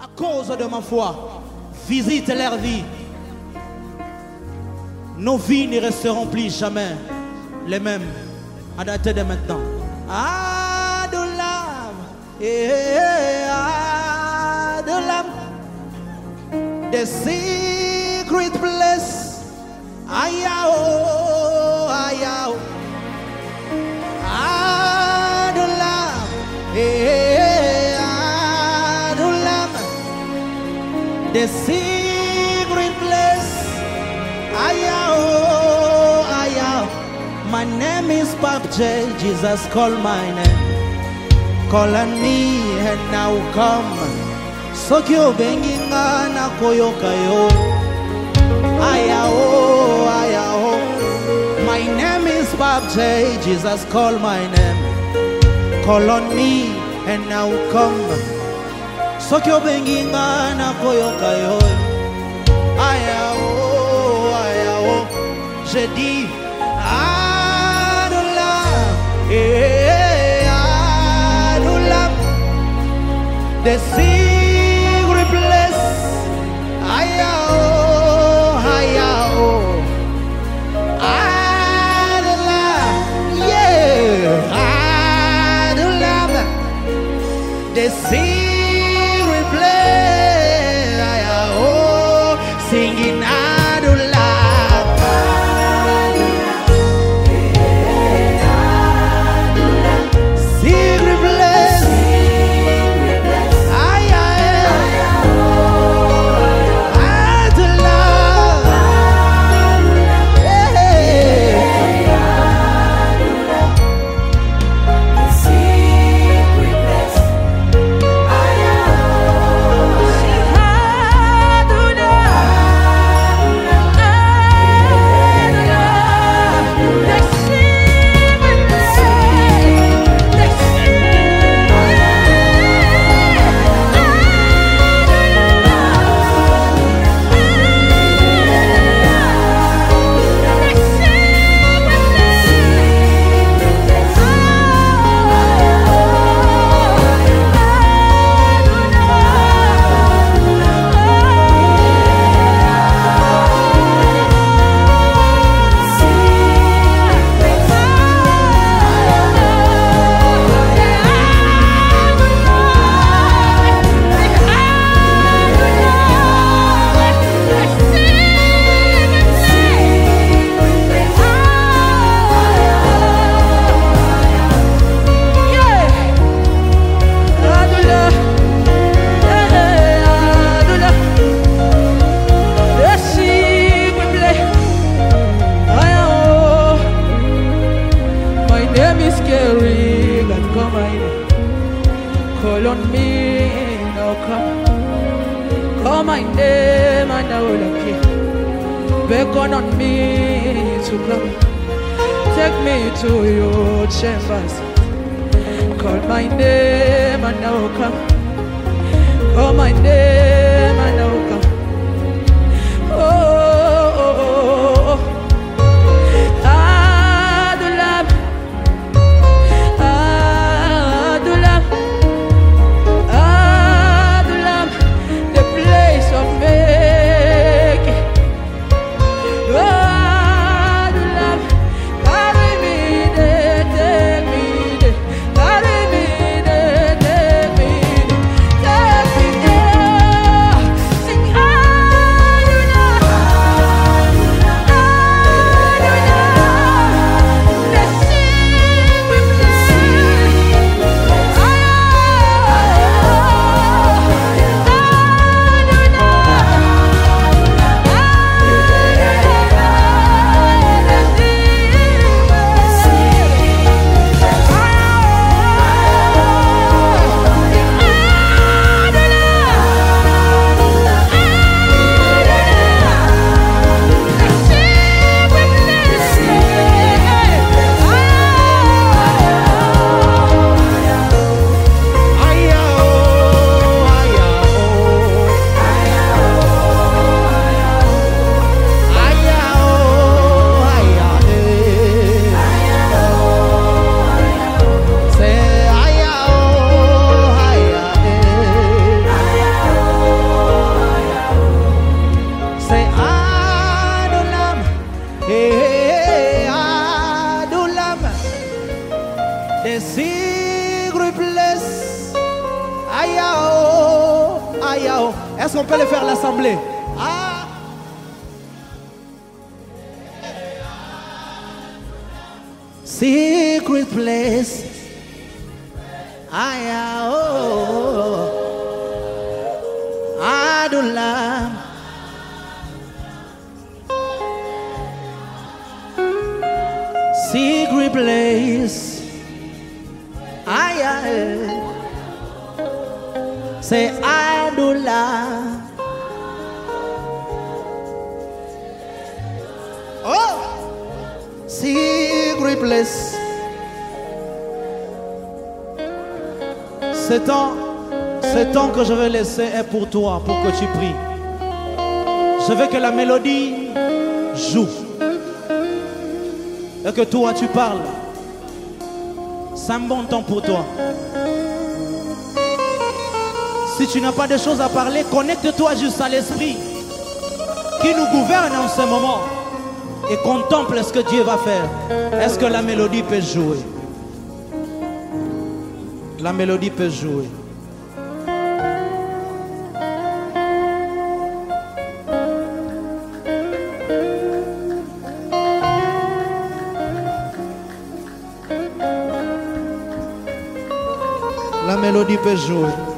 à cause de ma foi, visite leur vie. Nos vies ne resteront plus jamais les mêmes à dater de maintenant. Adulam, Adulam, the secret place. Ayao, ayao, Adulam, Adulam, the secret place. Ayao, ayao. My name is Pap J. Jesus call my name. Call on me and now come. Sokyo benginga na koyo kayo. Ayao, ayao. My name is Pap J. Jesus call my name. Call on me and now come. Sokyo benginga na koyo kayo. Ayao, ayao. Je dis Adulam, Adulam, the secret place. Ayao, ayao, Adulam, yeah, Adulam, the secret place. Ayao, singing Adulam. Secret place. Call on me, now come. Call my name and I will appear. Beckon on me to come. Take me to your chambers. Call my name and I will come. Call my name and I will come. Oh, oh, oh, oh. Adulam, Adulam, Adulam, the place of making. Oh, Adulam, carry me there, take me there, carry me there, take me there, take me there. Ayao. Est-ce qu'on peut le faire l'assemblée? Ah. Secret place. Ayao. Adulam. Secret place. Ayao. Say Adulam. Oh, secret place. Ce temps que je vais laisser est pour toi, pour que tu pries. Je veux que la mélodie joue et que toi tu parles. C'est un bon temps pour toi. Si tu n'as pas de choses à parler, connecte-toi juste à l'esprit qui nous gouverne en ce moment et contemple ce que Dieu va faire. Est-ce que la mélodie peut jouer? La mélodie peut jouer. La mélodie peut jouer.